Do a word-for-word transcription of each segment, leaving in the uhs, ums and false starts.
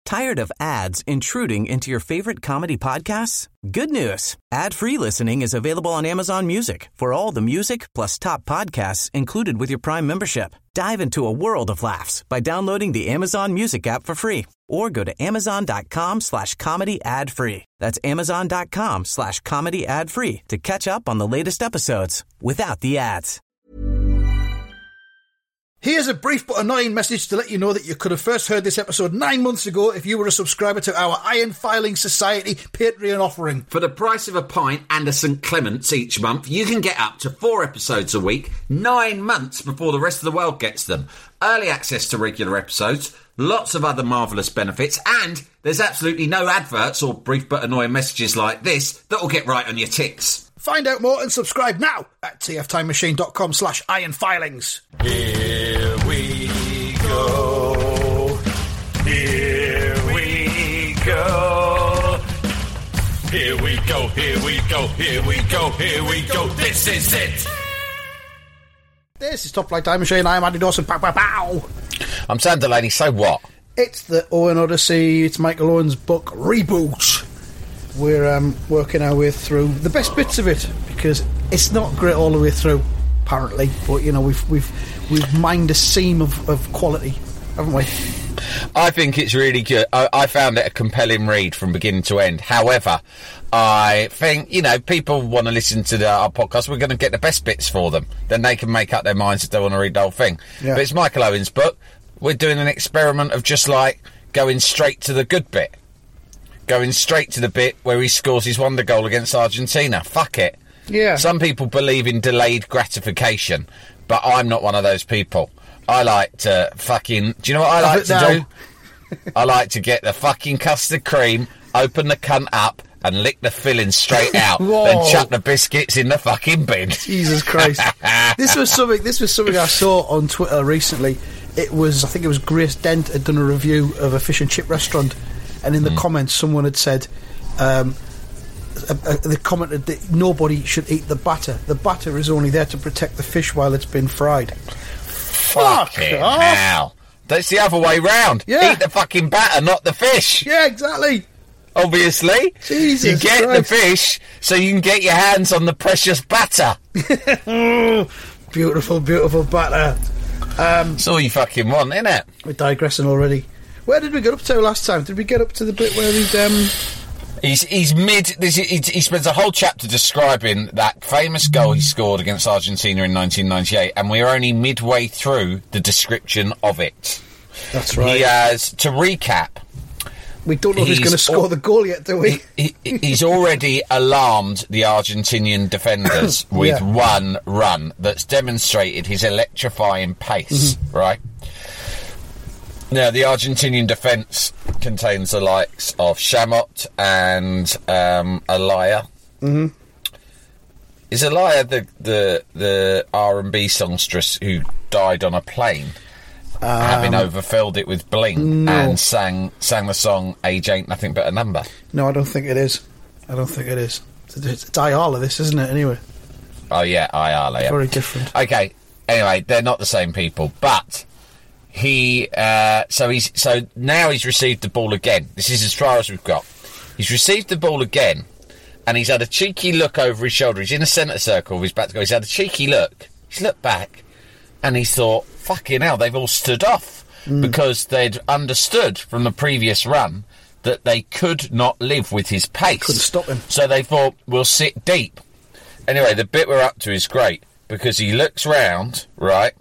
Tired of ads intruding into your favorite comedy podcasts? Good news. Ad-free listening is available on Amazon Music for all the music plus top podcasts included with your Prime membership. Dive into a world of laughs by downloading the Amazon Music app for free or go to amazon.com slash comedy ad free. That's amazon.com slash comedy ad free to catch up on the latest episodes without the ads. Here's a brief but annoying message to let you know that you could have first heard this episode nine months ago if you were a subscriber to our Iron Filing Society Patreon offering. For the price of a pint and a Saint Clement's each month, you can get up to four episodes a week, nine months before the rest of the world gets them. Early access to regular episodes, lots of other marvellous benefits, and there's absolutely no adverts or brief but annoying messages like this that'll get right on your tits. Find out more and subscribe now at tftimemachine.com slash ironfilings. Here we go. Here we go. Here we go, here we go, here we go, here we go. This is it. This is Top Flight Time Machine. I'm Andy Dawson. Pow, pow, pow. I'm Sam Delaney. So what? It's the Owen Odyssey. It's Michael Owen's book, Reboot. We're um, working our way through the best bits of it because it's not great all the way through, apparently. But you know, we've we've we've mined a seam of, of quality, haven't we? I think it's really good. I, I found it a compelling read from beginning to end. However, I think, you know, people want to listen to the, our podcast. We're going to get the best bits for them. Then they can make up their minds if they want to read the whole thing. Yeah. But it's Michael Owen's book. We're doing an experiment of just like going straight to the good bit. Going straight to the bit where he scores his wonder goal against Argentina. Fuck it. Yeah. Some people believe in delayed gratification, but I'm not one of those people. I like to fucking... Do you know what I like to now. do? I like to get the fucking custard cream, open the cunt up, and lick the filling straight out, then chuck the biscuits in the fucking bin. Jesus Christ. This was something This was something I saw on Twitter recently. It was, I think it was Grace Dent had done a review of a fish and chip restaurant, and in the mm. comments someone had said... Um, uh, uh, they commented that nobody should eat the batter. The batter is only there to protect the fish while it's been fried. Fuck it now. That's the other way round. Yeah. Eat the fucking batter, not the fish. Yeah, exactly. Obviously. Jesus You get Christ. the fish so you can get your hands on the precious batter. Oh, beautiful, beautiful batter. Um, That's all you fucking want, innit? We're digressing already. Where did we get up to last time? Did we get up to the bit where he'd... Um... He's he's mid. This, he, he spends a whole chapter describing that famous goal he scored against Argentina in nineteen ninety-eight, and we're only midway through the description of it. That's right. He has, to recap... We don't know who's going to score al- the goal yet, do we? He, he, he's already alarmed the Argentinian defenders with yeah. one run that's demonstrated his electrifying pace, mm-hmm. right? Now, the Argentinian defence contains the likes of Chamot and um, Alaya. Mm-hmm. Is Alaya the, the, the R and B songstress who died on a plane? Um, having overfilled it with bling no. and sang sang the song "Age Ain't Nothing But a Number." No, I don't think it is. I don't think it is. It's, it's Ayala, this, isn't it? Anyway. Oh yeah, Ayala. Yeah. Very different. Okay. Anyway, they're not the same people, but he. Uh, so he's so now he's received the ball again. This is as far as we've got. He's received the ball again, and he's had a cheeky look over his shoulder. He's in the centre circle of his back to go. He's had a cheeky look. He's looked back, and he's thought, fucking hell, they've all stood off mm. because they'd understood from the previous run that they could not live with his pace. Couldn't stop him. So they thought, we'll sit deep. Anyway, the bit we're up to is great because he looks round, right?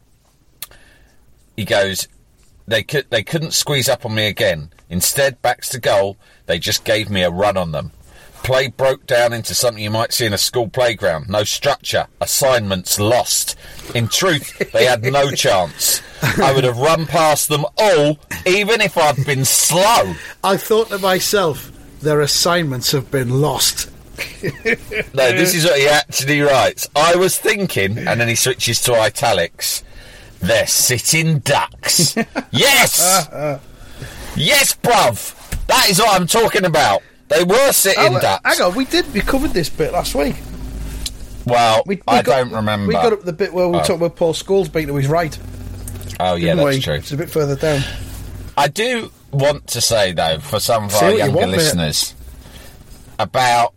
He goes, they could they couldn't squeeze up on me again. Instead, backs to goal, they just gave me a run on them. Play broke down into something you might see in a school playground. No structure. Assignments lost. In truth, they had no chance. I would have run past them all, even if I'd been slow. I thought to myself, their assignments have been lost. No, this is what he actually writes. I was thinking, and then he switches to italics, they're sitting ducks. Yes! Yes, bruv! That is what I'm talking about. They were sitting oh, ducks. Hang on, we did. We covered this bit last week. Well, we, we I got, don't remember. We got up the bit where we oh. talked about Paul Scholes being to his right. Oh, yeah, that's we? true. It's a bit further down. I do want to say, though, for some of Say our what you younger want, mate. listeners, about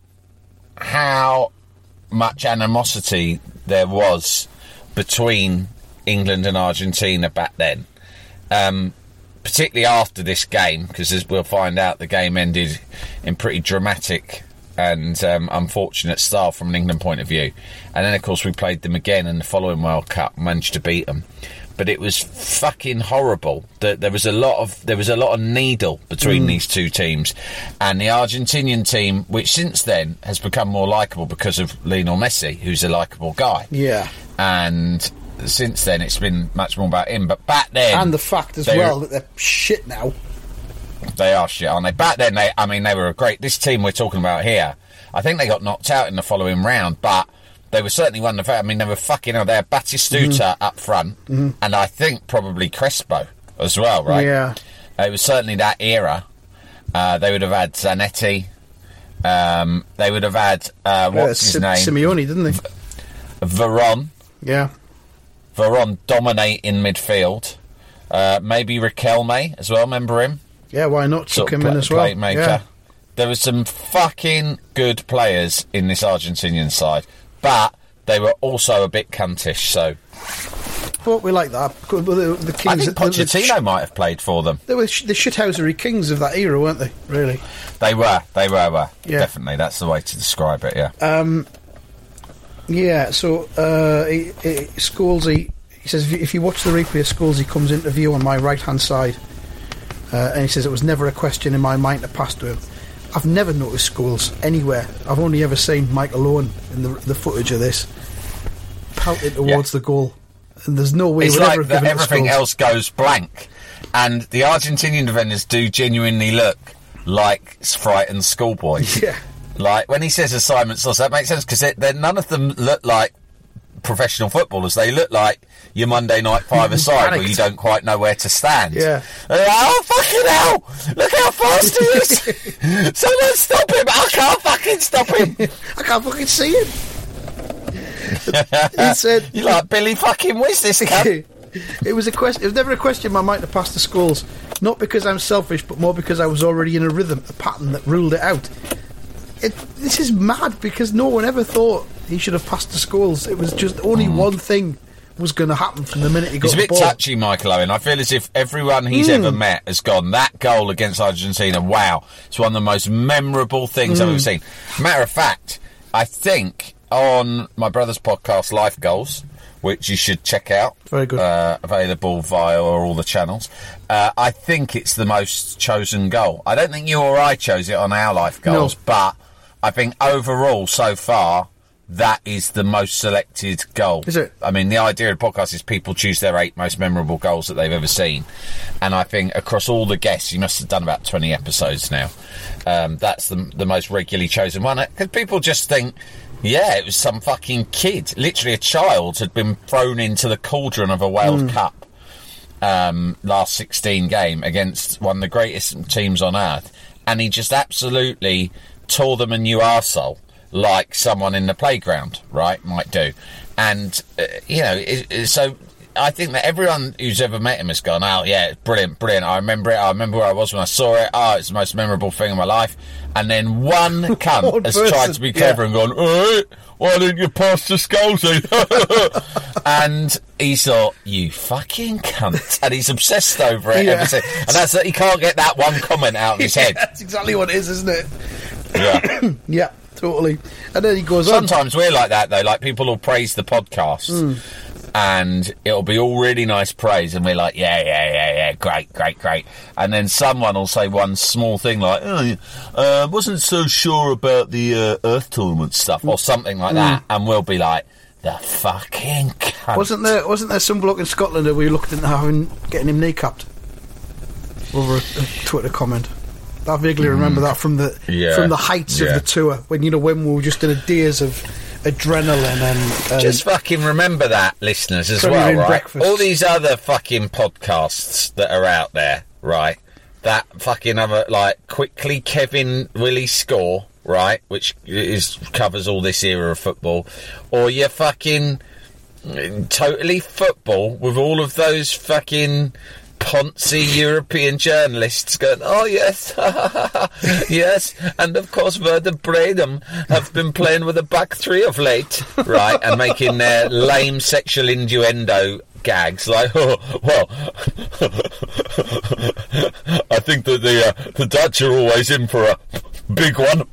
how much animosity there was between England and Argentina back then. Um, particularly after this game, because as we'll find out, the game ended in pretty dramatic and um, unfortunate style from an England point of view. And then, of course, we played them again in the following World Cup, managed to beat them. But it was fucking horrible. There, there was a lot of there was a lot of needle between mm. these two teams, and the Argentinian team, which since then has become more likeable because of Lionel Messi, who's a likeable guy. Yeah, and since then it's been much more about him. But back then, and the fact as well that they're shit now. They are shit, aren't they? Back then, they I mean, they were a great. This team we're talking about here, I think they got knocked out in the following round, but. They were certainly one of the... I mean, they were fucking... They had Batistuta mm-hmm. up front, mm-hmm. and I think probably Crespo as well, right? Yeah. Uh, it was certainly that era. Uh, they would have had Zanetti. Um, they would have had... Uh, what's yeah, his Sim- name? Simeone, didn't they? V- Veron. Yeah. Veron dominate in midfield. Uh, maybe Riquelme as well, remember him? Yeah, why not? Took Sort him of in as well. Playmaker. Yeah. There were some fucking good players in this Argentinian side. But they were also a bit cuntish, so... But we like that. The, the Kings, I think Pochettino the, the, might have played for them. They were sh- the shithousery Kings of that era, weren't they? Really? They were, they were, were. Yeah. Definitely, that's the way to describe it, yeah. Um, yeah, so uh, he, he, Scholesy, he says, if you, if you watch the replay of Scholesy comes into view on my right-hand side, uh, and he says, it was never a question in my mind to pass to him. I've never noticed Scholes anywhere. I've only ever seen Michael Owen in the, the footage of this pelted towards yeah. the goal, and there's no way it's we'd like ever have that given everything it to Scholes. else goes blank, and the Argentinian defenders do genuinely look like frightened schoolboys. Yeah, like when he says assignments, that makes sense because they're none of them look like professional footballers. They look like your Monday night five-a-side where you don't quite know where to stand. Yeah. Like, oh, fucking hell! Look how fast he is! Someone stop him! I can't fucking stop him! I can't fucking see him! He said... You like Billy fucking Wiz, this cunt? It was a question. It was never a question in my mind to pass the Scholes. Not because I'm selfish, but more because I was already in a rhythm, a pattern that ruled it out. It, this is mad because no one ever thought he should have passed the Scholes. It was just only mm. one thing was going to happen from the minute he got He's a the bit ball. touchy, Michael Owen. I feel as if everyone he's mm. ever met has gone, that goal against Argentina, wow, it's one of the most memorable things mm. I've ever seen. Matter of fact, I think on my brother's podcast, Life Goals, which you should check out. Very good. Uh, available via all the channels. Uh, I think it's the most chosen goal. I don't think you or I chose it on our Life Goals, no. but I think overall, so far, that is the most selected goal. Is it? I mean, the idea of the podcast is people choose their eight most memorable goals that they've ever seen. And I think across all the guests, you must have done about twenty episodes now. Um, that's the, the most regularly chosen one. Because people just think, yeah, it was some fucking kid. Literally a child had been thrown into the cauldron of a World Mm. Cup um, last sixteen game against one of the greatest teams on earth. And he just absolutely tore them a new arsehole. Like someone in the playground, right, might do. And, uh, you know, it, it, so I think that everyone who's ever met him has gone, oh, yeah, it's brilliant, brilliant. I remember it. I remember where I was when I saw it. Oh, it's the most memorable thing in my life. And then one cunt One has person, tried to be clever yeah. and gone, hey, why didn't you pass the Scholesy? And he thought, you fucking cunt. And he's obsessed over it Yeah. ever since. And that's that he can't get that one comment out of his Yeah, head. that's exactly what it is, isn't it? Yeah. Yeah, totally. And then he goes Sometimes we're like that, though. Like, people will praise the podcast, Mm. and it'll be all really nice praise, and we're like, yeah, yeah, yeah, yeah, great, great, great. And then someone will say one small thing like, oh, uh, wasn't so sure about the uh, Earth Tournament stuff, or something like Mm. that, and we'll be like, the fucking cunt. on. Wasn't there, wasn't there some bloke in Scotland that we looked into having, getting him kneecapped? Over a, a Twitter comment. I vaguely remember that from the Yeah, from the heights yeah. of the tour, when, you know, when we were just in a daze of adrenaline and... and Just fucking remember that, listeners, as Premier well, Inn right? breakfast. All these other fucking podcasts that are out there, right? That fucking other, like, Quickly Kevin Willie Score, right? Which is covers all this era of football. Or your fucking Totally Football with all of those fucking poncy European journalists going, oh yes, yes, and of course Werder Bremen have been playing with a back three of late, right, and making their lame sexual innuendo gags like, oh, well, I think that the uh, the Dutch are always in for a big one.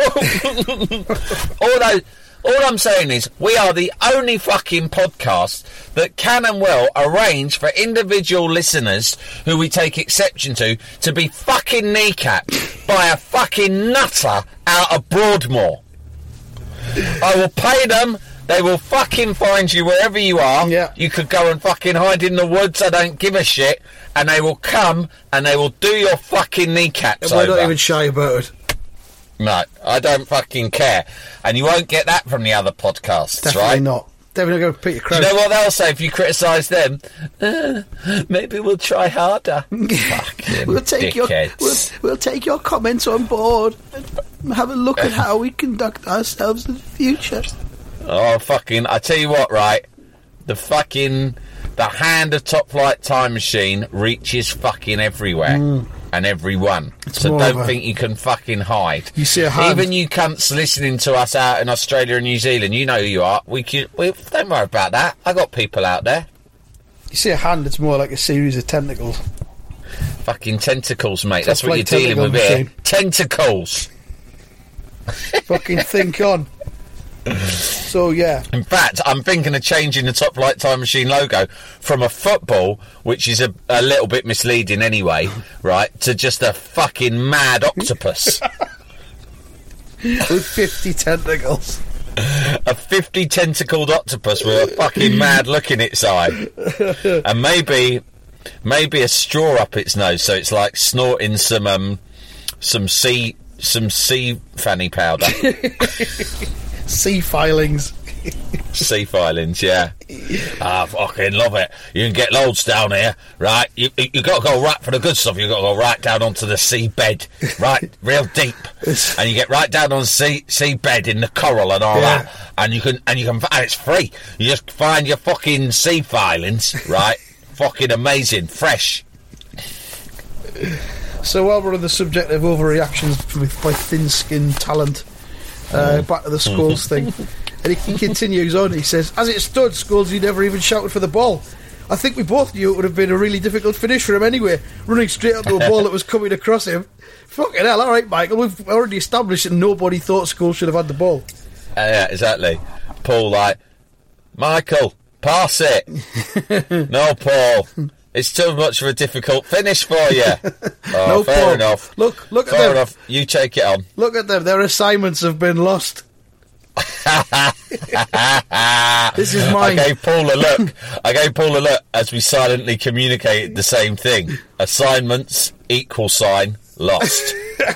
Although, all I'm saying is, we are the only fucking podcast that can and will arrange for individual listeners who we take exception to to be fucking kneecapped by a fucking nutter out of Broadmoor. I will pay them. They will fucking find you wherever you are. Yeah. You could go and fucking hide in the woods. I don't give a shit. And they will come and they will do your fucking kneecaps And we're over. not even shy about it. No, I don't fucking care. And you won't get that from the other podcasts, Definitely right? not. Definitely not going to Peter Do Crouch. you know what they'll say if you criticise them? Uh, maybe we'll try harder. Fucking We'll take your dickheads. we'll, we'll take your comments on board and have a look at how we conduct ourselves in the future. Oh, fucking... I tell you what, right? The fucking... The hand of Top Flight Time Machine reaches fucking everywhere. Mm. And everyone. It's so more don't of a- think you can fucking hide. You see a hand- Even you cunts listening to us out in Australia and New Zealand, you know who you are. We can... We, don't worry about that. I got people out there. You see a hand, it's more like a series of tentacles. Fucking tentacles, mate. That's Top what you're Flight dealing with tentacle here. machine. Tentacles. Fucking think on. So, yeah. In fact, I'm thinking of changing the Top Flight Time Machine logo from a football, which is a, a little bit misleading anyway, right, to just a fucking mad octopus. With fifty tentacles. A fifty tentacled octopus with a fucking mad look in its eye. And maybe maybe a straw up its nose, so it's like snorting some um some sea some sea fanny powder. Sea filings. Sea filings, yeah. I fucking love it. You can get loads down here, right? You you got to go right for the good stuff. You got to go right down onto the sea bed, right, real deep, and you get right down on the sea sea bed in the coral and all Yeah. that. And you can and you can and it's free. You just find your fucking sea filings, right? Fucking amazing, fresh. So while we're on the subject of overreactions with by thin-skinned talent, uh, back to the Scholes thing. And he, he continues on, he says, as it stood, Scholes, he never even shouted for the ball. I think we both knew it would have been a really difficult finish for him anyway, running straight up to a ball that was coming across him. Fucking hell, alright, Michael, we've already established that nobody thought Scholes should have had the ball. Uh, yeah, exactly. Paul, like, Michael, pass it. No, Paul. It's too much of a difficult finish for you. Oh, No, fair Paul. enough. Look, look at fair them. enough. You take it on. Look at them, their assignments have been lost. This is mine. I gave Paul a look. I gave Paul a look as we silently communicated the same thing. Assignments, equal sign, lost.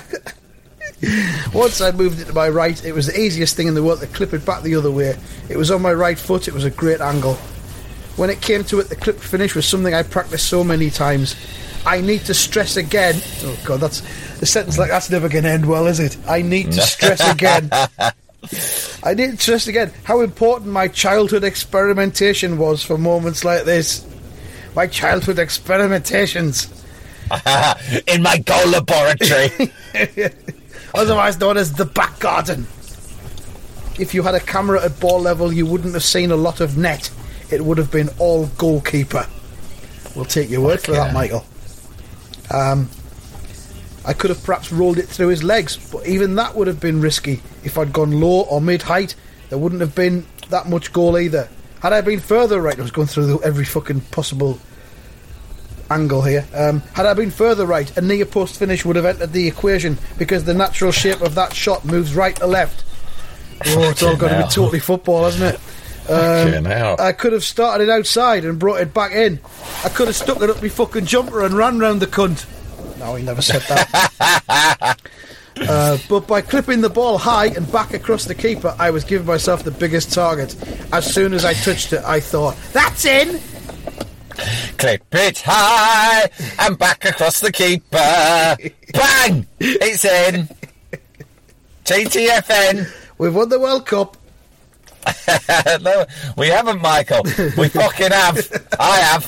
Once I moved it to my right, it was the easiest thing in the world to clip it back the other way. It was on my right foot, it was a great angle. When it came to it, the clip finish was something I practiced so many times. I need to stress again. Oh, God, that's a sentence like that's never going to end well, is it? I need to stress again. I need to stress again how important my childhood experimentation was for moments like this. My childhood experimentations. In my goal laboratory. Otherwise known as the back garden. If you had a camera at ball level, you wouldn't have seen a lot of net. It would have been all goalkeeper. We'll take your word for that, Michael. Um, I could have perhaps rolled it through his legs, but even that would have been risky. If I'd gone low or mid-height, there wouldn't have been that much goal either. Had I been further right, I was going through the, every fucking possible angle here. Um, had I been further right, a near post finish would have entered the equation because the natural shape of that shot moves right to left. Oh, it's all got to be totally football, hasn't it? Um, I could have started it outside and brought it back in. I could have stuck it up my fucking jumper and ran round the cunt. No, he never said that. uh, but by clipping the ball high and back across the keeper, I was giving myself the biggest target. As soon as I touched it, I thought, that's in! Clip it high and back across the keeper. Bang! It's in. T T F N. We've won the World Cup. No, we haven't, Michael. We fucking have. I have.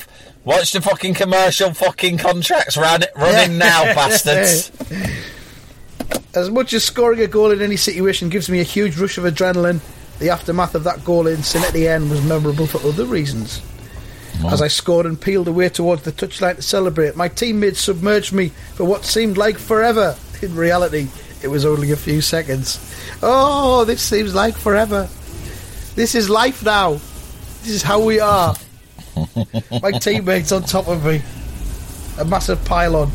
Watch the fucking commercial fucking contracts run, running now, bastards. As much as scoring a goal in any situation gives me a huge rush of adrenaline, the aftermath of that goal in Saint Etienne was memorable for other reasons. Oh. As I scored and peeled away towards the touchline to celebrate, my teammates submerged me for what seemed like forever. In reality, it was only a few seconds. Oh, this seems like forever. This is life now. This is how we are. My teammates on top of me. A massive pylon.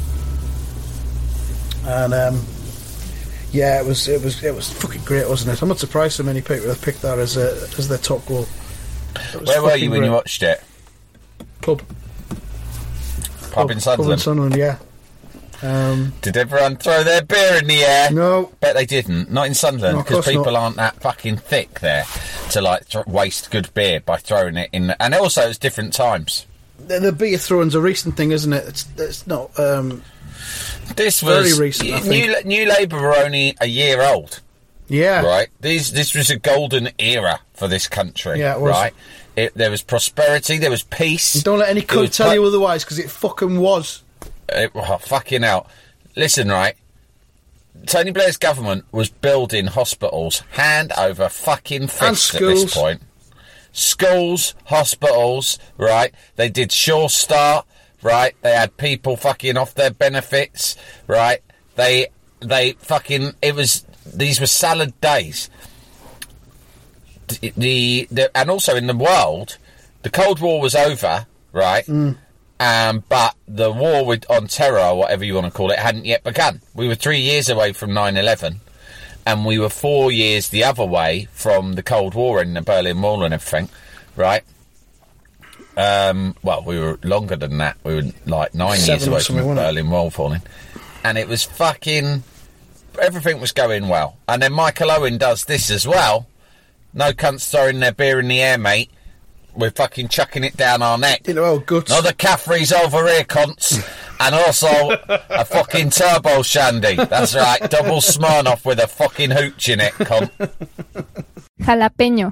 And, um... yeah, it was it was it was fucking great, wasn't it? I'm not surprised so many people have picked that as a, as their top goal. Where were you when great. you watched it? Pub. Pub, Pub in Sunderland. Pub in Sunderland, yeah. Um, Did everyone throw their beer in the air? No. Bet they didn't. Not in Sunderland, because no, people not. aren't that fucking thick there to like th- waste good beer by throwing it in. And also, it's different times. The, the beer throwing's a recent thing, isn't it? It's it's not. Um, This was very recent. I think. New, New Labour were only a year old. Yeah, right. These this was a golden era for this country. Yeah, it was. Right. It, there was prosperity. There was peace. And don't let any cunt tell pu- you otherwise, because it fucking was. It, oh, fucking hell. Listen, right. Tony Blair's government was building hospitals hand over fucking fist at this point. Schools, hospitals, right. They did Sure Start. Right, they had people fucking off their benefits. Right, they they fucking it was these were salad days. The, the, the and also in the world, the Cold War was over. Right, mm. um, but the war with on terror, or whatever you want to call it, hadn't yet begun. We were three years away from nine eleven, and we were four years the other way from the Cold War and the Berlin Wall and everything. Right. Um, well, we were longer than that. We were like nine Seven years away from the Berlin Wall falling. And it was fucking... everything was going well. And then Michael Owen does this as well. No cunts throwing their beer in the air, mate. We're fucking chucking it down our neck. You know, oh, guts. Not the Caffrey's over here, cunts. And also a fucking turbo shandy. That's right, double Smirnoff with a fucking hooch in it, cunt. Jalapeño.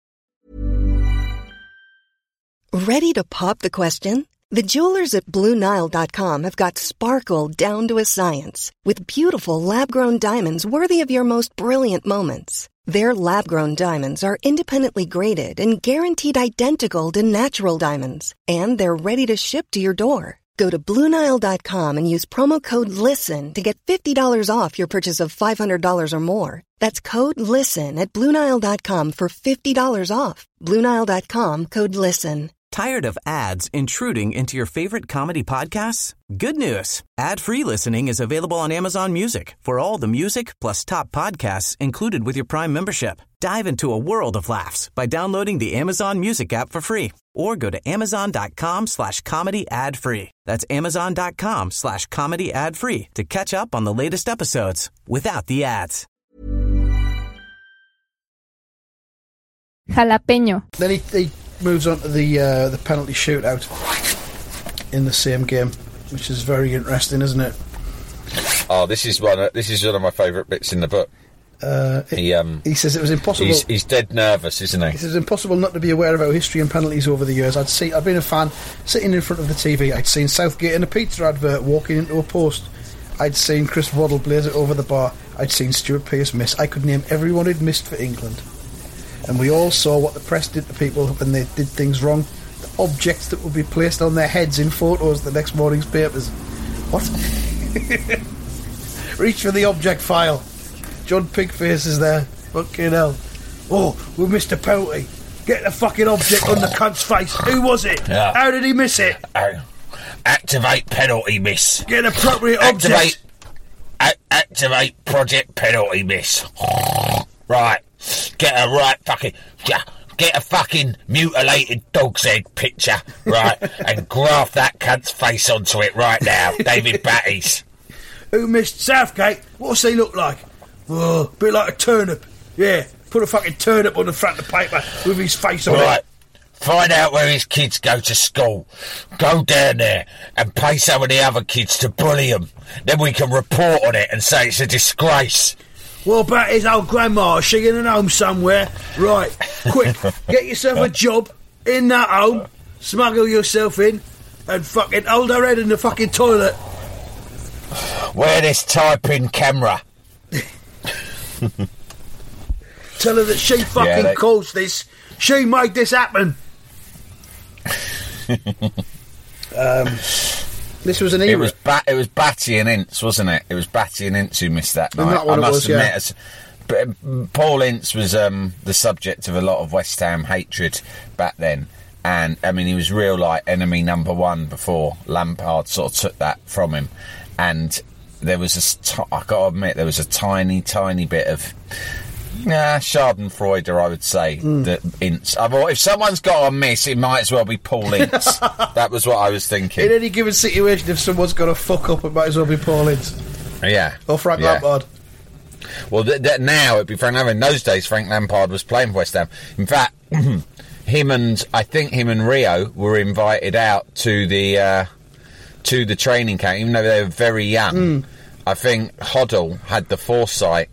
Ready to pop the question? The jewelers at Blue Nile dot com have got sparkle down to a science with beautiful lab-grown diamonds worthy of your most brilliant moments. Their lab-grown diamonds are independently graded and guaranteed identical to natural diamonds, and they're ready to ship to your door. Go to Blue Nile dot com and use promo code LISTEN to get fifty dollars off your purchase of five hundred dollars or more. That's code LISTEN at Blue Nile dot com for fifty dollars off. Blue Nile dot com, code LISTEN. Tired of ads intruding into your favorite comedy podcasts? Good news. Ad-free listening is available on Amazon Music for all the music plus top podcasts included with your Prime membership. Dive into a world of laughs by downloading the Amazon Music app for free or go to amazon.com slash comedy ad free. That's amazon.com slash comedy ad free to catch up on the latest episodes without the ads. Jalapeño. Then he... he moves on to the uh, the penalty shootout in the same game, which is very interesting, isn't it? Oh, this is one. Of, this is one of my favourite bits in the book. Uh, he um, he says it was impossible. He's, he's dead nervous, isn't he? He says it's impossible not to be aware of our history and penalties over the years. I'd see. I've been a fan sitting in front of the T V. I'd seen Southgate in a pizza advert walking into a post. I'd seen Chris Waddle blaze it over the bar. I'd seen Stuart Pearce miss. I could name everyone who'd missed for England. And we all saw what the press did to people when they did things wrong. The objects that would be placed on their heads in photos the next morning's papers. What? Reach for the object file. John Pigface is there. Fucking hell. Oh, we missed a penalty. Get the fucking object on the cunt's face. Who was it? Yeah. How did he miss it? Uh, activate penalty miss. Get an appropriate activate, object. A- activate project penalty miss. Right. Get a right fucking... Get a fucking mutilated dog's head picture, right, and graft that cunt's face onto it right now. David Batty's. Who missed Southgate? What's he look like? Oh, a bit like a turnip. Yeah, put a fucking turnip on the front of the paper with his face on right. it. Find out where his kids go to school. Go down there and pay some of the other kids to bully them. Then we can report on it and say it's a disgrace. What about his old grandma? Is she in a home somewhere? Right, quick, get yourself a job in that home, smuggle yourself in, and fucking hold her head in the fucking toilet. Wear this typing camera. Tell her that she fucking Yeah, they- caused this. She made this happen. um, this was an era. It was ba- it was Batty and Ince, wasn't it? It was Batty and Ince who missed that And night. that one I it must was, admit, yeah. as- but um, Paul Ince was um, the subject of a lot of West Ham hatred back then, and I mean he was real like enemy number one before Lampard sort of took that from him, and there was a st- I got to admit there was a tiny tiny bit of. Nah, Schadenfreude, I would say. Mm. That Ince. I thought if someone's got a miss, it might as well be Paul Ince. That was what I was thinking. In any given situation, if someone's got a fuck up, it might as well be Paul Ince. Yeah. Or Frank yeah. Lampard. Well, th- th- now it'd be Frank Lampard. In those days, Frank Lampard was playing for West Ham. In fact, him and I think him and Rio were invited out to the uh, to the training camp, even though they were very young. Mm. I think Hoddle had the foresight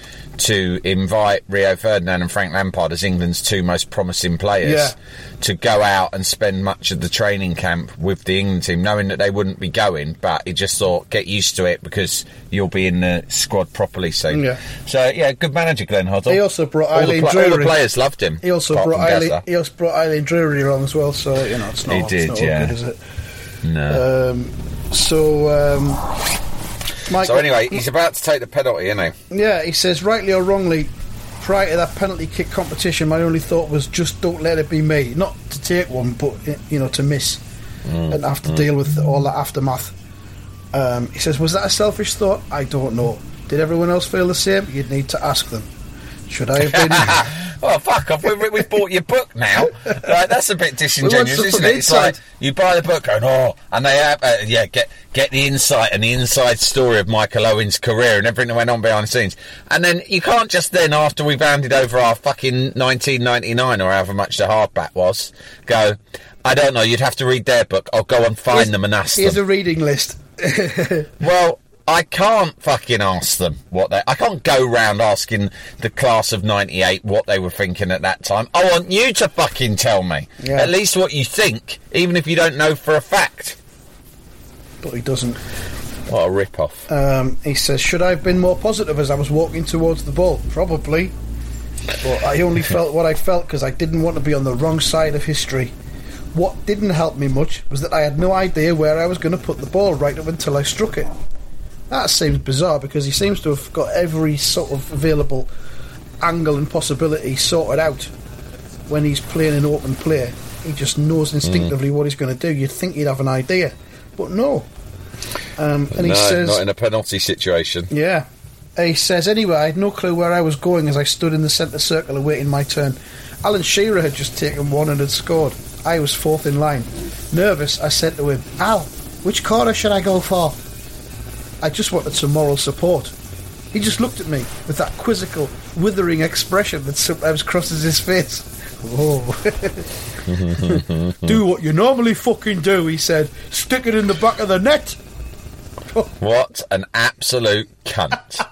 to invite Rio Ferdinand and Frank Lampard as England's two most promising players Yeah. to go out and spend much of the training camp with the England team, knowing that they wouldn't be going, but he just thought, get used to it because you'll be in the squad properly soon. Yeah. So, yeah, good manager, Glenn Hoddle. He also brought all Eileen the, pla- all the Drury. players loved him. He also apart brought from Eileen, Gazza. he also brought Eileen Drury along as well, so you know it's not, He it's did, not all yeah. good, is it? No. Um, so, um, Mike, so, anyway, he's about to take the penalty, isn't he? yeah, he says, rightly or wrongly, prior to that penalty kick competition, my only thought was just don't let it be me. Not to take one, but, you know, to miss Mm, and have to mm. deal with all that aftermath. Um, he says, was that a selfish thought? I don't know. Did everyone else feel the same? You'd need to ask them. Should I have been... Oh, fuck off. We've, we've bought your book now. Right, that's a bit disingenuous, stuff isn't from it? It's inside. like, you buy the book going, oh, and they have, uh, yeah, get get the insight and the inside story of Michael Owen's career and everything that went on behind the scenes. And then you can't just then, after we've handed over our fucking nineteen ninety-nine or however much the hardback was, go, I don't know, you'd have to read their book. I'll go and find Here's- them and ask Here's them. a reading list. Well, I can't fucking ask them what they... I can't go round asking the class of ninety-eight what they were thinking at that time. I want you to fucking tell me. Yeah. At least what you think, even if you don't know for a fact. But he doesn't. What a rip-off. Um, he says, should I have been more positive as I was walking towards the ball? Probably. But I only felt what I felt because I didn't want to be on the wrong side of history. What didn't help me much was that I had no idea where I was going to put the ball right up until I struck it. That seems bizarre because he seems to have got every sort of available angle and possibility sorted out when he's playing an open play. He just knows instinctively mm. what he's going to do. You'd think he'd have an idea, but no. Um, and he no, says, not in a penalty situation. Yeah. He says, anyway, I had no clue where I was going as I stood in the centre circle awaiting my turn. Alan Shearer had just taken one and had scored. I was fourth in line. Nervous, I said to him, Al, which corner should I go for? I just wanted some moral support. He just looked at me with that quizzical, withering expression that sometimes crosses his face. Whoa. Do what you normally fucking do, he said. Stick it in the back of the net. What an absolute cunt.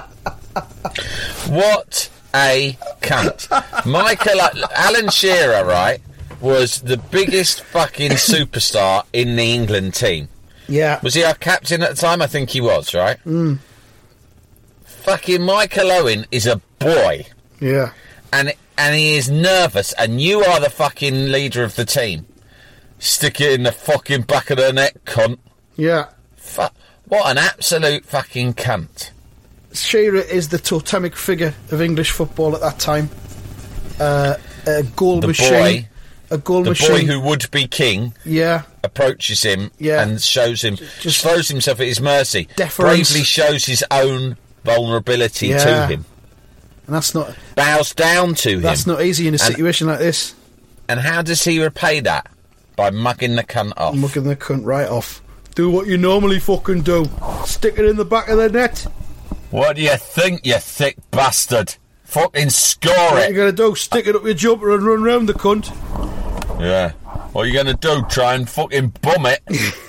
What a cunt. Michael, Alan Shearer, right, was the biggest fucking superstar in the England team. Yeah. Was he our captain at the time? I think he was, right? Mm. Fucking Michael Owen is a boy. Yeah. And and he is nervous, and you are the fucking leader of the team. Stick it in the fucking back of the net, cunt. Yeah. Fu- what an absolute fucking cunt. Shearer is the totemic figure of English football at that time. Uh, a goal The machine. boy, a goal the machine. boy who would be king, yeah. approaches him Yeah. and shows him, Just throws himself at his mercy, deference. bravely shows his own vulnerability Yeah. to him, And that's not bows down to him. that's not easy in a And- situation like this. And how does he repay that? By mugging the cunt off. Mugging the cunt right off. Do what you normally fucking do. Stick it in the back of the net. What do you think, you thick bastard? Fucking score What it. you gonna do? Stick it up your jumper and run round the cunt. Yeah. What are you going to do? Try and fucking bum it?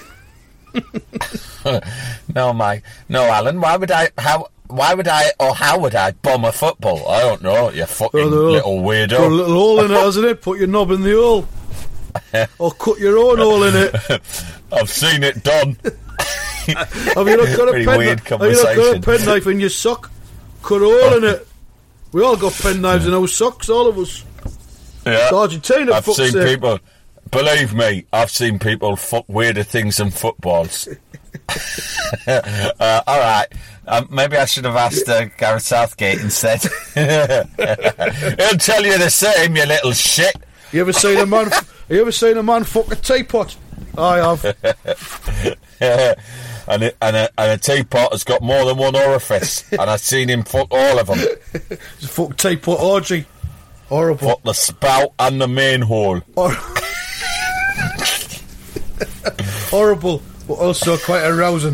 No, Mike. No, Alan. Why would I... How... Why would I... Or how would I bum a football? I don't know, you fucking Oh, no. little weirdo. Got a little hole in it, hasn't it? Put your knob in the hole. or cut your own hole in it. I've seen it done. Have you not got a Pretty pen? weird Have you not got a conversation. penknife in your sock? Cut a hole in it. We all got penknives in our socks, all of us. Yeah. It's Argentina, I've fuck's seen sake. people. Believe me, I've seen people fuck weirder things than footballs. uh, all right, um, maybe I should have asked uh, Gareth Southgate instead. He'll tell you the same, you little shit. You ever seen a man? Have you ever seen a man fuck a teapot? I have. and, it, and, a, and a teapot has got more than one orifice, and I've seen him fuck all of them. It's a fuck teapot orgy. Horrible. Fuck the spout and the main hole. Hor- Horrible, but also quite arousing.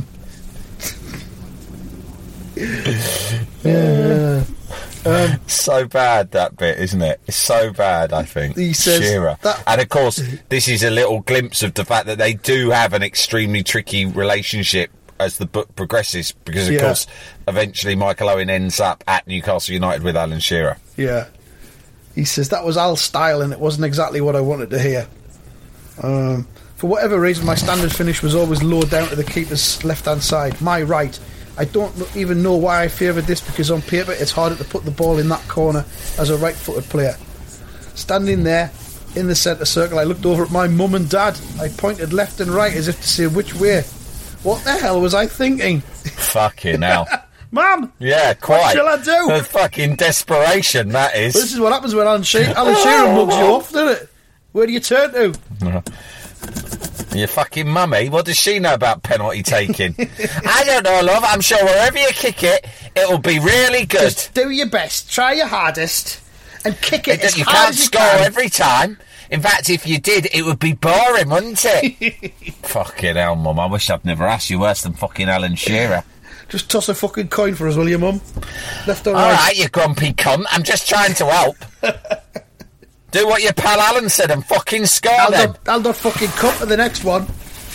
Yeah. Um, So bad, that bit, isn't it? It's so bad, I think. He says Shearer. that- And of course, this is a little glimpse of the fact that they do have an extremely tricky relationship as the book progresses, because of Yeah. course, eventually Michael Owen ends up at Newcastle United with Alan Shearer. yeah. He says that was Al's style and it wasn't exactly what I wanted to hear. Um, for whatever reason, my standard finish was always low down to the keeper's left-hand side, my right. I don't kn- even know why I favoured this, because on paper it's harder to put the ball in that corner as a right-footed player. Standing there in the centre circle, I looked over at my mum and dad. I pointed left and right as if to say which way. What the hell was I thinking? Fucking hell. Mum! Yeah, quite. What shall I do? The fucking desperation, that is. This is what happens when Alan, she- Alan Shearer mugs you off, doesn't it? Where do you turn to? Your fucking mummy, what does she know about penalty taking? I don't know, love. I'm sure wherever you kick it, it'll be really good. Just do your best, try your hardest, and kick it It- as you hard can't as you score can. every time. In fact, if you did, it would be boring, wouldn't it? Fucking hell, Mum. I wish I'd never asked you worse than fucking Alan Shearer. Just toss a fucking coin for us, will you, Mum? Left or All right? right, you grumpy cunt. I'm just trying to help. Do what your pal Alan said and fucking score I'll then. not, I'll not fucking come to the next one.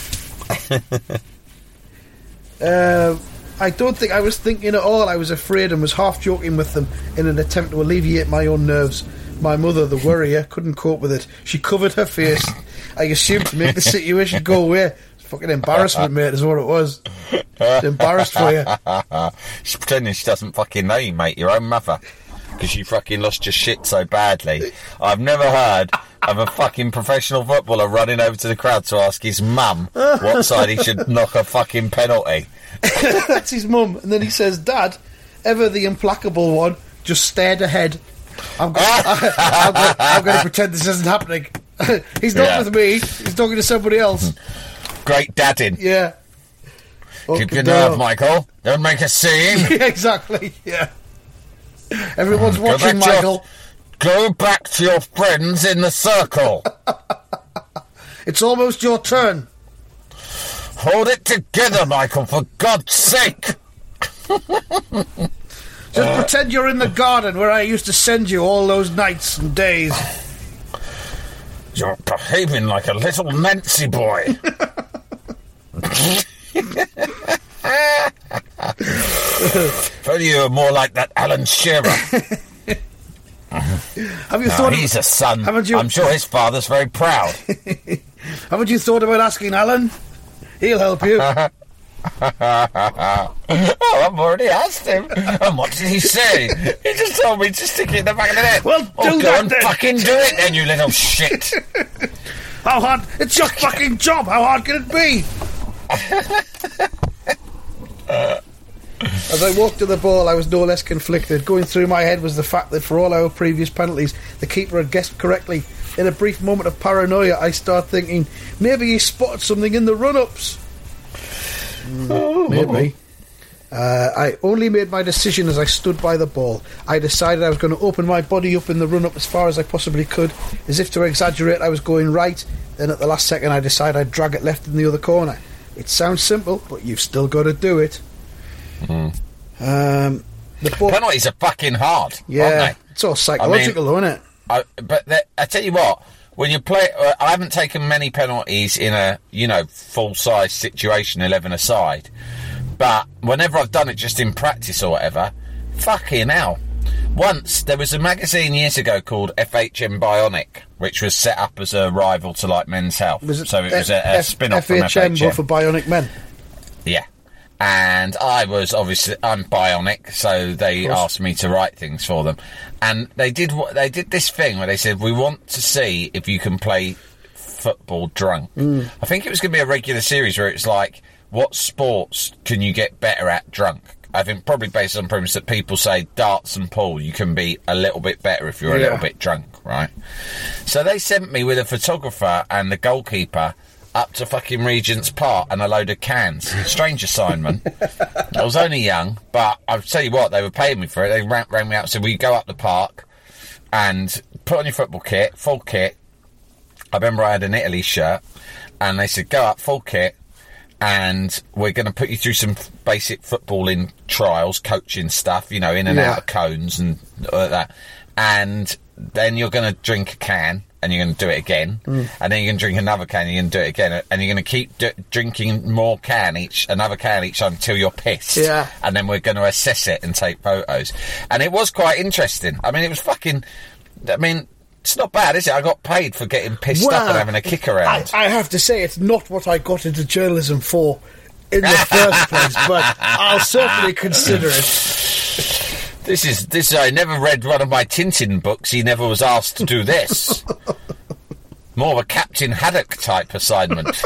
uh, I don't think I was thinking at all. I was afraid and was half joking with them in an attempt to alleviate my own nerves. My mother, the worrier, couldn't cope with it. She covered her face, I assumed to make the situation go away. It's fucking embarrassment, mate, is what it was. It's embarrassed for you. She's pretending she doesn't fucking know you, mate. Your own mother. Because you fucking lost your shit so badly. I've never heard of a fucking professional footballer running over to the crowd to ask his mum what side he should knock a fucking penalty. That's his mum. And then he says, Dad, ever the implacable one, just stared ahead. I'm going I'm going I'm going to pretend this isn't happening. He's not Yeah. with me. He's talking to somebody else. Great dadding. Yeah. Keep Fucking your hell. nerve, Michael. Don't make a scene. Yeah, exactly. Yeah. Everyone's Go watching, back to your- Michael. Go back to your friends in the circle. It's almost your turn. Hold it together, Michael, for God's sake. Just pretend you're in the garden where I used to send you all those nights and days. You're behaving like a little Nancy boy. If only you were more like that Alan Shearer. Have you No, thought? he's a son. Haven't you- I'm sure his father's very proud. Haven't you thought about asking Alan? He'll help you. Oh, I've already asked him. And what did he say? He just told me to stick it in the back of the head. Well, oh, do go that and then. fucking do it then, you little shit. How hard? It's your fucking job. How hard can it be? As I walked to the ball, I was no less conflicted. Going through my head was the fact that for all our previous penalties, the keeper had guessed correctly. In a brief moment of paranoia, I start thinking, maybe he spotted something in the run-ups. Mm, maybe. Uh, I only made my decision as I stood by the ball. I decided I was going to open my body up in the run-up as far as I possibly could. As if to exaggerate, I was going right. Then at the last second, I decided I'd drag it left in the other corner. It sounds simple, but you've still got to do it. Mm. Um, the ball, Penalties are fucking hard, yeah, aren't they? it's all psychological, though, isn't it? I, but the, I tell you what, when you play, uh, I haven't taken many penalties in a, you know, full-size situation, eleven aside. But whenever I've done it just in practice or whatever, fucking hell. Once, there was a magazine years ago called F H M Bionic, which was set up as a rival to, like, Men's Health. Was it so it F- was a, a F- spin-off F H M, from F H M. but for bionic men. Yeah. And I was, obviously, I'm bionic, so they asked me to write things for them. And they did what they did this thing where they said, we want to see if you can play football drunk. Mm. I think it was going to be a regular series where it's like, what sports can you get better at drunk? I think probably based on the premise that people say darts and pool, you can be a little bit better if you're yeah. a little bit drunk, right? So they sent me with a photographer and the goalkeeper up to fucking Regent's Park and a load of cans. Strange assignment. I was only young, but I'll tell you what, they were paying me for it. They rang, rang me up and said, will you go up the park and put on your football kit, full kit. I remember I had an Italy shirt, and they said, go up, full kit, and we're going to put you through some basic footballing trials, coaching stuff, you know, in and yeah. out of cones and all like that. And then you're going to drink a can, and you're going to do it again, mm. and then you're going to drink another can, and you're going to do it again, and you're going to keep d- drinking more can each, another can each time until you're pissed. Yeah. And then we're going to assess it and take photos. And it was quite interesting. I mean, it was fucking... I mean, it's not bad, is it? I got paid for getting pissed well, up and having a kick around. I, I have to say, it's not what I got into journalism for in the first place, but I'll certainly consider it. This is this. I never read one of my Tintin books. He never was asked to do this. More of a Captain Haddock type assignment.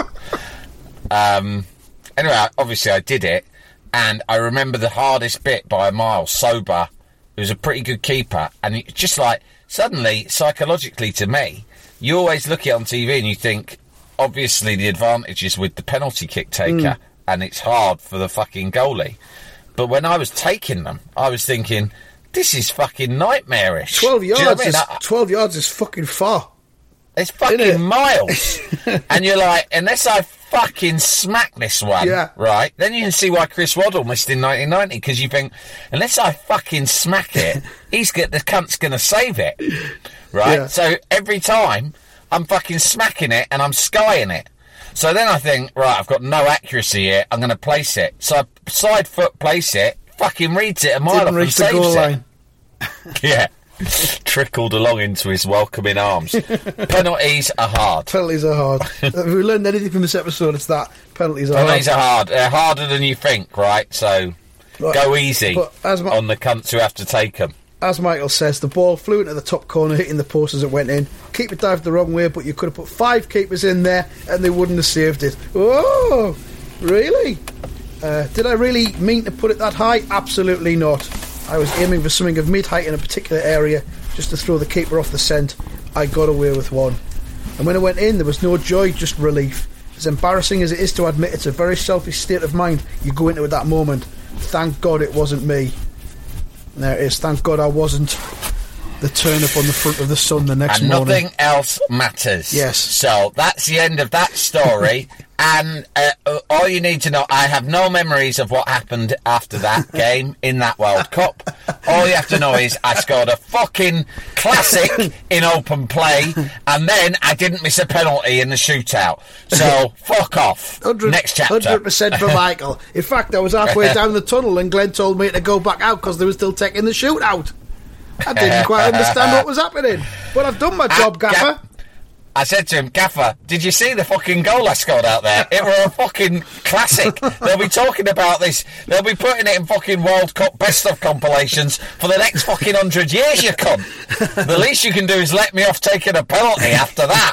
um. Anyway, obviously I did it, and I remember the hardest bit by a mile. Sober, it was a pretty good keeper, and it, just like suddenly, psychologically, to me, you always look at it on T V and you think, obviously the advantage is with the penalty kick taker, mm. and it's hard for the fucking goalie. But when I was taking them, I was thinking, this is fucking nightmarish. Twelve yards, you know I mean? is, I, twelve yards is fucking far. It's fucking it? miles. And you're like, unless I fucking smack this one, yeah. right, then you can see why Chris Waddle missed in nineteen ninety, because you think, unless I fucking smack it, he's get the cunt's going to save it, right? Yeah. So every time, I'm fucking smacking it and I'm skying it. So then I think, right, I've got no accuracy here, I'm going to place it. So I side foot place it, fucking reads it a mile Didn't off reach and the goal saves line. it. Yeah. Trickled along into his welcoming arms. Penalties are hard. Penalties are hard. If we learned anything from this episode, it's that. Penalties are Penalties hard. are hard. They're harder than you think, right? So right. go easy as Ma- on the cunts who have to take them. As Michael says, the ball flew into the top corner, hitting the post as it went in. Keeper dived the wrong way, but you could have put five keepers in there and they wouldn't have saved it. Oh, really? Uh, did I really mean to put it that high? Absolutely not. I was aiming for something of mid-height in a particular area, just to throw the keeper off the scent. I got away with one. And when it went in, there was no joy, just relief. As embarrassing as it is to admit, it's a very selfish state of mind you go into at that moment. Thank God it wasn't me. There it is. Thank God I wasn't the turn up on the front of the Sun the next and morning. And nothing else matters. Yes. So that's the end of that story. And uh, all you need to know, I have no memories of what happened after that game in that World Cup. All you have to know is I scored a fucking classic in open play, and then I didn't miss a penalty in the shootout. So, fuck off. Next chapter. one hundred percent for Michael. In fact, I was halfway down the tunnel and Glenn told me to go back out because they were still taking the shootout. I didn't quite understand what was happening. But I've done my job, uh, Gaffer. Ga- I said to him, Gaffer, did you see the fucking goal I scored out there? It were a fucking classic. They'll be talking about this. They'll be putting it in fucking World Cup best-of compilations for the next fucking hundred years, you cunt. The least you can do is let me off taking a penalty after that.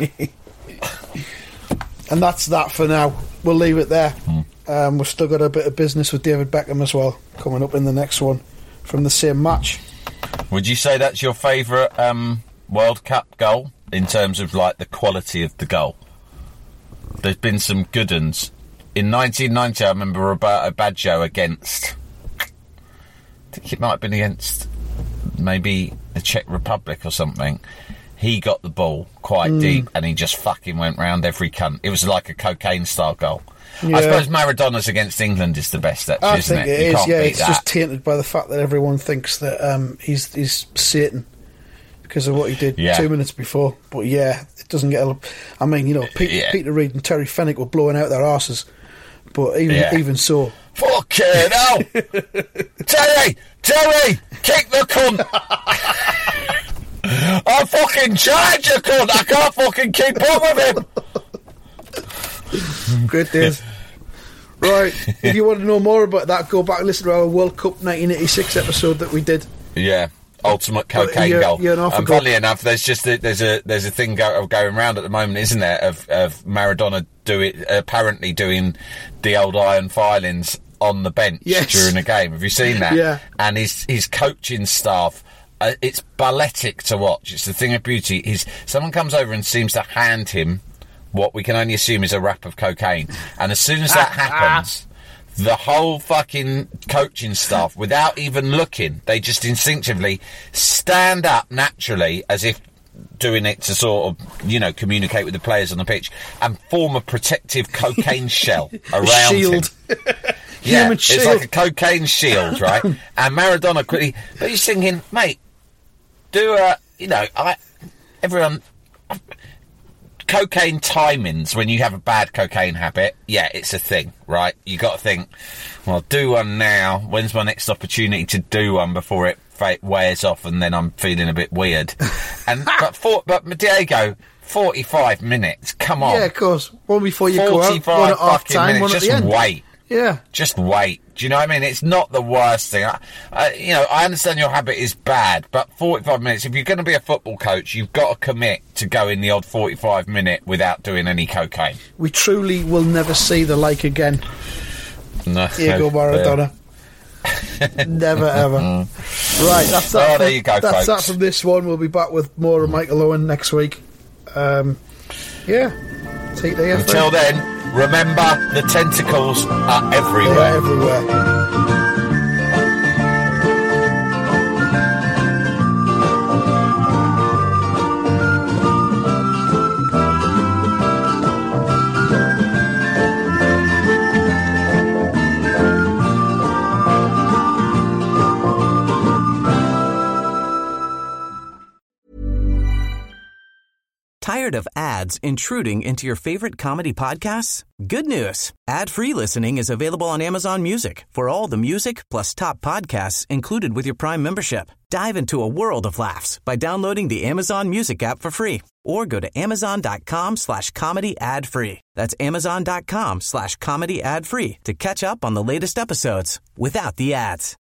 And that's that for now. We'll leave it there. Mm. Um, we've still got a bit of business with David Beckham as well, coming up in the next one from the same match. Would you say that's your favourite um, World Cup goal? In terms of, like, the quality of the goal. There's been some good ones. In nineteen ninety, I remember Roberto Baggio against... I think it might have been against maybe the Czech Republic or something. He got the ball quite mm. deep and he just fucking went round every cunt. It was like a cocaine-style goal. Yeah. I suppose Maradona's against England is the best, actually, I isn't think it? it you is, yeah. It's that. just tainted by the fact that everyone thinks that um, he's, he's Satan. Because of what he did yeah. two minutes before. But yeah, it doesn't get... A, I mean, you know, Peter, yeah. Peter Reid and Terry Fenwick were blowing out their arses. But even yeah. even so... Fucking hell! Terry! Terry! Kick the cunt! I fucking charge you, cunt! I can't fucking keep up with him! Great days. Right, if you want to know more about that, go back and listen to our World Cup nineteen eighty-six episode that we did. Yeah. Ultimate cocaine you're, goal. You're and funnily enough, there's just a, there's a there's a thing go, going around at the moment, isn't there, of, of Maradona doing apparently doing the old iron filings on the bench yes. during a game. Have you seen that? Yeah. And his his coaching staff, uh, it's balletic to watch. It's the thing of beauty. He's someone comes over and seems to hand him what we can only assume is a wrap of cocaine, and as soon as that happens. The whole fucking coaching staff, without even looking, they just instinctively stand up naturally as if doing it to sort of, you know, communicate with the players on the pitch and form a protective cocaine shell around shield. him. Yeah, Human it's shield. like a cocaine shield, right? And Maradona quickly, but he's thinking, mate, do a, you know, I, everyone... Cocaine timings, when you have a bad cocaine habit, yeah, it's a thing, right? You got to think, well, do one now. When's my next opportunity to do one before it wears off and then I'm feeling a bit weird? And but for, but Diego, forty-five minutes, come on. Yeah, of course. One before you go out, one at half time, one at just the end. wait. Yeah. Just wait. Do you know what I mean? It's not the worst thing. I, I, you know, I understand your habit is bad, but forty-five minutes, if you're going to be a football coach, you've got to commit to going the odd forty-five minute without doing any cocaine. We truly will never see the like again. No. Diego Maradona. Never, ever. Right, that's that. Oh, from, there you go, that's folks. that from this one. We'll be back with more of Michael Owen next week. Um, yeah. Take care. Until then, remember, the tentacles are everywhere. They're everywhere. Tired of ads intruding into your favorite comedy podcasts? Good news. Ad-free listening is available on Amazon Music for all the music plus top podcasts included with your Prime membership. Dive into a world of laughs by downloading the Amazon Music app for free or go to amazon.com slash comedy ad free. That's amazon.com slash comedy ad free to catch up on the latest episodes without the ads.